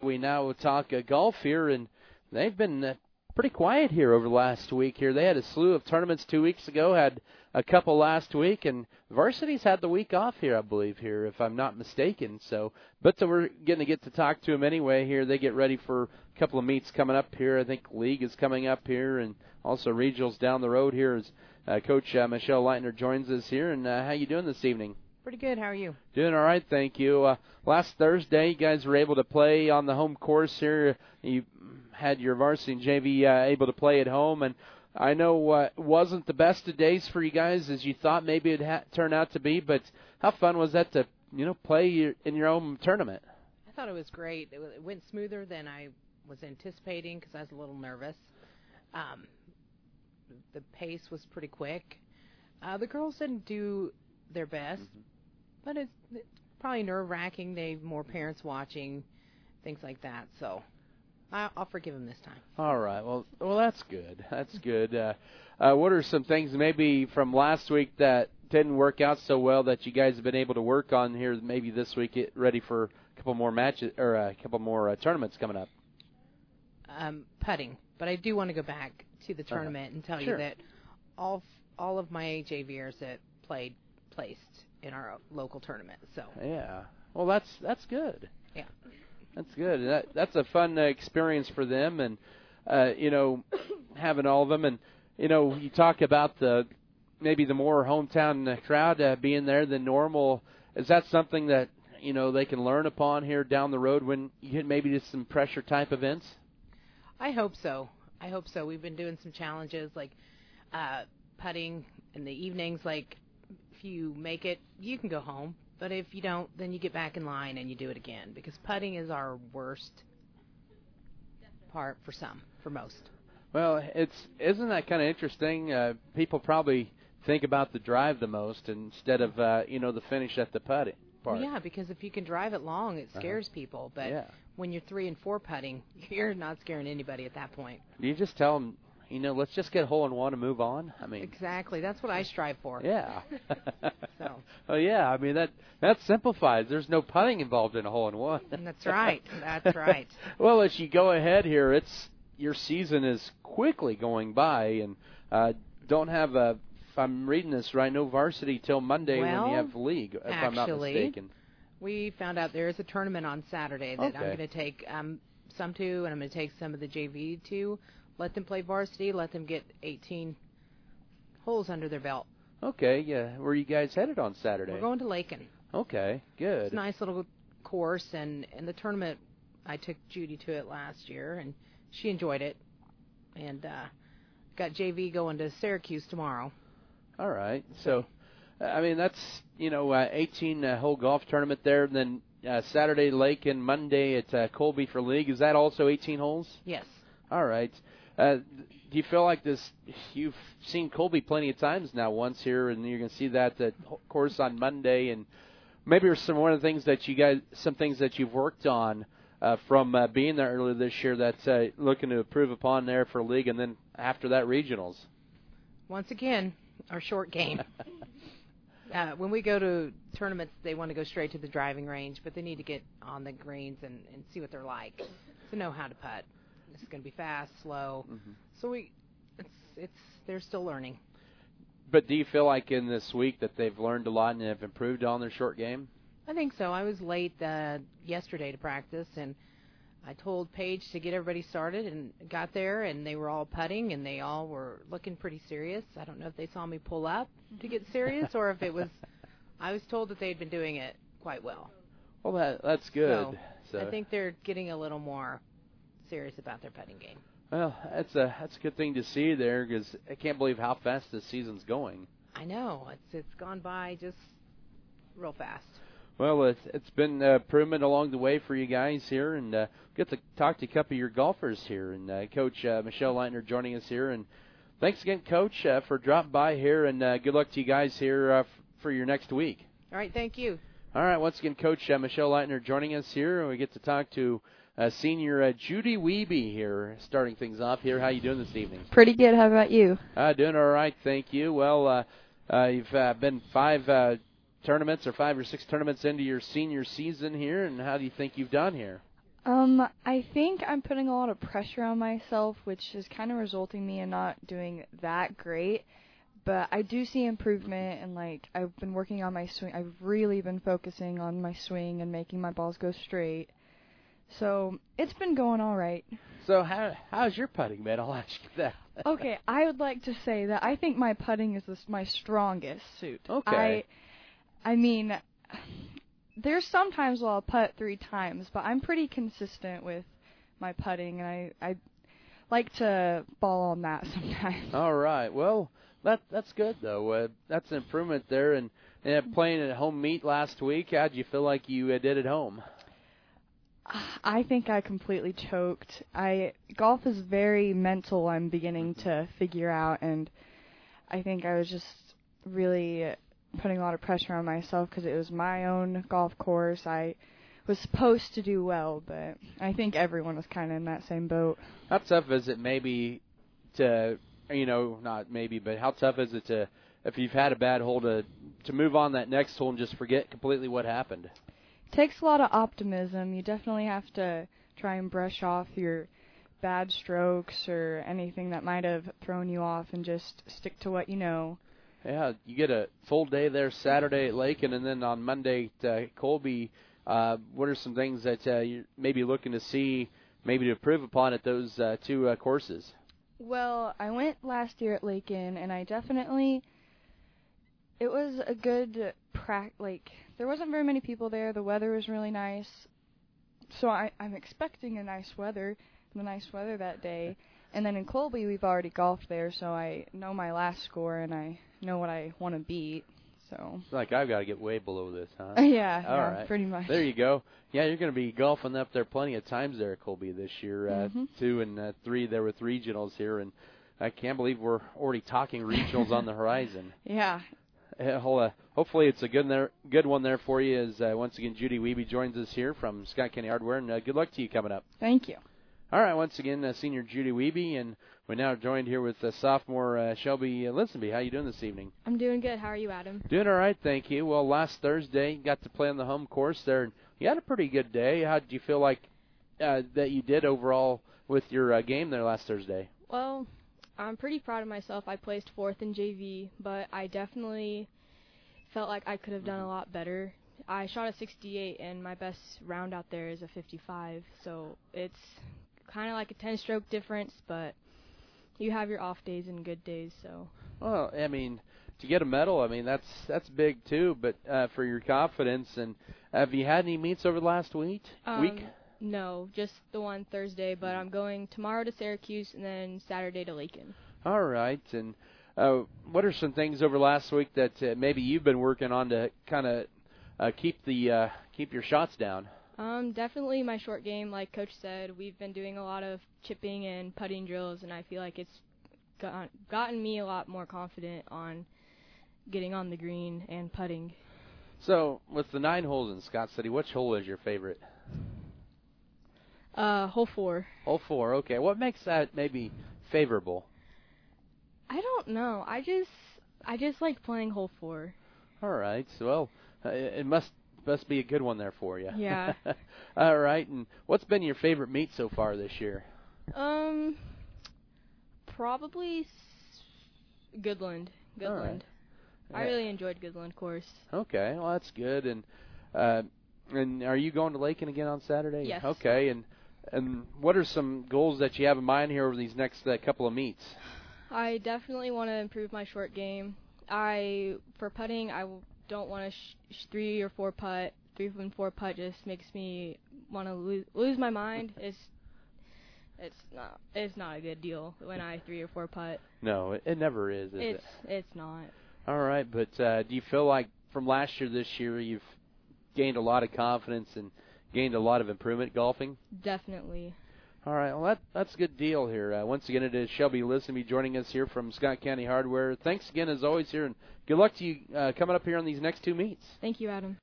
We now talk golf here, and they've been pretty quiet here over the last week here. They had a slew of tournaments 2 weeks ago, had a couple last week, and Varsity's had the week off here, I believe, here, if I'm not mistaken. But we're going to get to talk to them anyway here. They get ready for a couple of meets coming up here. I think League is coming up here, and also regionals down the road here as Coach Michelle Leitner joins us here. And how you doing this evening? Pretty good. How are you? Doing all right, thank you. Last Thursday, you guys were able to play on the home course here. You had your varsity and JV able to play at home, and I know it wasn't the best of days for you guys as you thought maybe it'd turn out to be, but how fun was that to play in your own tournament? I thought it was great. It went smoother than I was anticipating because I was a little nervous. The pace was pretty quick. The girls didn't do their best. But it's probably nerve-wracking. They have more parents watching, things like that. So I'll forgive them this time. All right. Well, that's good. That's good. What are some things maybe from last week that didn't work out so well that you guys have been able to work on here maybe this week, get ready for a couple more matches or a couple more tournaments coming up? Putting. But I do want to go back to the tournament and tell you that all of my JVers that placed in our local tournament. So yeah, well that's good. Yeah, that's good. That's a fun experience for them, and having all of them, and you talk about maybe the more hometown crowd being there than normal. Is that something that they can learn upon here down the road when you hit maybe just some pressure type events? I hope so. We've been doing some challenges like putting in the evenings, like. If you make it, you can go home. But if you don't, then you get back in line and you do it again. Because putting is our worst part for most. Well, isn't that kind of interesting? People probably think about the drive the most instead of the finish at the putting part. Yeah, because if you can drive it long, it scares people. But when you're 3 and 4 putting, you're not scaring anybody at that point. Do you just tell them? Let's just get hole in one and move on. I mean, exactly. That's what I strive for. Yeah. So. Oh yeah. I mean that simplifies. There's no putting involved in a hole in one. That's right. That's right. Well, as you go ahead here, your season is quickly going by, and don't have a. If I'm reading this right, no varsity till Monday when you have league. If I'm not mistaken. We found out there is a tournament on Saturday that I'm going to take some to, and I'm going to take some of the JV to. Let them play varsity. Let them get 18 holes under their belt. Okay, yeah. Where are you guys headed on Saturday? We're going to Lakin. Okay, good. It's a nice little course, and in the tournament, I took Judy to it last year, and she enjoyed it. And got JV going to Syracuse tomorrow. All right. So, I mean, that's, 18-hole golf tournament there, and then Saturday Lakin, Monday at Colby for League. Is that also 18 holes? Yes. All right. Do you feel like this? You've seen Colby plenty of times now. Once here, and you're going to see that course on Monday. And maybe there's some things that you've worked on from being there earlier this year that's looking to improve upon there for league, and then after that regionals. Once again, our short game. When we go to tournaments, they want to go straight to the driving range, but they need to get on the greens and see what they're like to know how to putt. It's going to be fast, slow. Mm-hmm. So they're still learning. But do you feel like in this week that they've learned a lot and have improved on their short game? I think so. I was late yesterday to practice, and I told Paige to get everybody started, and got there, and they were all putting, and they all were looking pretty serious. I don't know if they saw me pull up to get serious or if it was – I was told that they had been doing it quite well. Well, that's good. So I think they're getting a little more – serious about their putting game. Well, that's a good thing to see there, because I can't believe how fast this season's going. I know. It's gone by just real fast. Well, it's been improvement along the way for you guys here, and get to talk to a couple of your golfers here. And Coach Michelle Leitner joining us here. And thanks again, Coach, for dropping by here, and good luck to you guys here for your next week. All right, thank you. All right, once again, Coach Michelle Leitner joining us here, and we get to talk to senior Judy Wiebe here, starting things off here. How you doing this evening? Pretty good. How about you? Doing all right, thank you. Well, you've been 5 tournaments or 5 or 6 tournaments into your senior season here, and how do you think you've done here? I think I'm putting a lot of pressure on myself, which is kind of resulting me in not doing that great. But I do see improvement, and like I've been working on my swing. I've really been focusing on my swing and making my balls go straight. So it's been going all right. So how's your putting, man? I'll ask you that. Okay, I would like to say that I think my putting is my strongest suit. Okay. I mean, there's sometimes where I'll putt 3 times, but I'm pretty consistent with my putting, and I like to ball on that sometimes. All right. Well, that's good though. That's an improvement there. And playing at home meet last week, how'd you feel like you did at home? I think I completely choked. Golf is very mental. I'm beginning to figure out, and I think I was just really putting a lot of pressure on myself because it was my own golf course. I was supposed to do well, but I think everyone was kind of in that same boat. How tough is it maybe to, not maybe, but how tough is it to, if you've had a bad hole, to move on that next hole and just forget completely what happened? It takes a lot of optimism. You definitely have to try and brush off your bad strokes or anything that might have thrown you off and just stick to what you know. Yeah, you get a full day there Saturday at Lakin, and then on Monday at Colby. What are some things that you're maybe looking to see, maybe to improve upon at those 2 courses? Well, I went last year at Lakin, and it was a good there wasn't very many people there. The weather was really nice. So I'm expecting the nice weather that day. And then in Colby, we've already golfed there, so I know my last score, and I know what I want to beat. So. Like I've got to get way below this, huh? Yeah, All right. Pretty much. There you go. Yeah, you're going to be golfing up there plenty of times there at Colby this year. 2 and 3 there with regionals here, and I can't believe we're already talking regionals on the horizon. Yeah. Hopefully it's a good one there for you as once again Judy Wiebe joins us here from Scott County Hardware, and good luck to you coming up. Thank you. All right, once again, senior Judy Wiebe, and we're now joined here with sophomore Shelby Linsonby. How you doing this evening? I'm doing good. How are you, Adam? Doing all right, thank you. Well, last Thursday, you got to play on the home course there, and you had a pretty good day. How did you feel like that you did overall with your game there last Thursday? Well, I'm pretty proud of myself. I placed 4th in JV, but I definitely felt like I could have done a lot better. I shot a 68, and my best round out there is a 55, so it's kind of like a 10-stroke difference, but you have your off days and good days. So. Well, I mean, to get a medal, I mean that's big too. But for your confidence, and have you had any meets over the last week? No, just the one Thursday. But I'm going tomorrow to Syracuse and then Saturday to Lakin. All right. And what are some things over last week that maybe you've been working on to kind of keep your shots down? Definitely my short game. Like Coach said, we've been doing a lot of chipping and putting drills, and I feel like it's gotten me a lot more confident on getting on the green and putting. So, with the 9 holes in Scott City, which hole is your favorite? Hole 4. Hole 4, okay. What makes that maybe favorable? I don't know. I just like playing hole 4. All right. So, well, it must be a good one there for you. Yeah. All right. And what's been your favorite meet so far this year? Probably Goodland. Right. I really enjoyed Goodland course. Okay. Well, that's good. And are you going to Lakin again on Saturday? Yes. Okay. And what are some goals that you have in mind here over these next couple of meets? I definitely want to improve my short game. For putting, I don't want to 3 or 4 putt. 3 and 4 putt just makes me want to lose my mind. It's not a good deal when I 3 or 4 putt. No, it never is it? It's not. All right, but do you feel like from last year this year you've gained a lot of confidence and gained a lot of improvement golfing? Definitely. All right, well, that's a good deal here. Once again, it is Shelby Linsonby joining us here from Scott County Hardware. Thanks again, as always, here, and good luck to you coming up here on these next 2 meets. Thank you, Adam.